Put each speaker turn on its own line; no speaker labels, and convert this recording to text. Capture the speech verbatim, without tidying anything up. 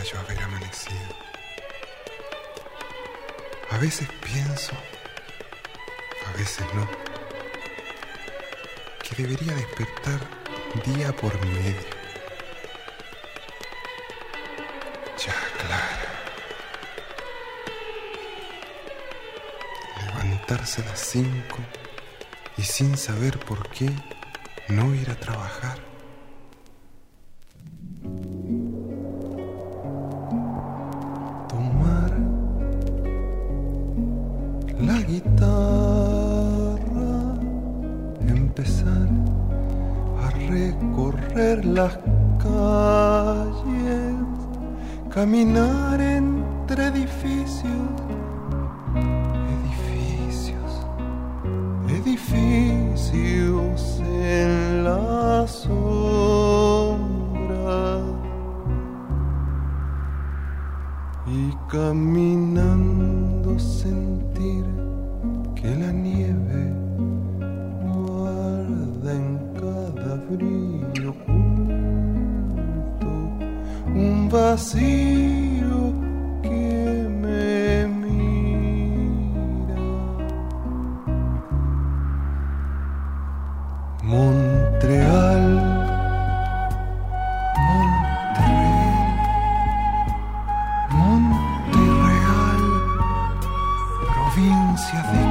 yo haber amanecido. A veces pienso, a veces no, que debería despertar día por medio. Ya, claro. Levantarse a las cinco y sin saber por qué no ir a trabajar. Tomar la guitarra, empezar a recorrer las calles, caminar entre edificios, edificios, edificios en la sombra, y caminando sentir que la nieve guarda en cada brillo oculto un vacío que me mira. Montreal, Montreal, Montreal, provincia de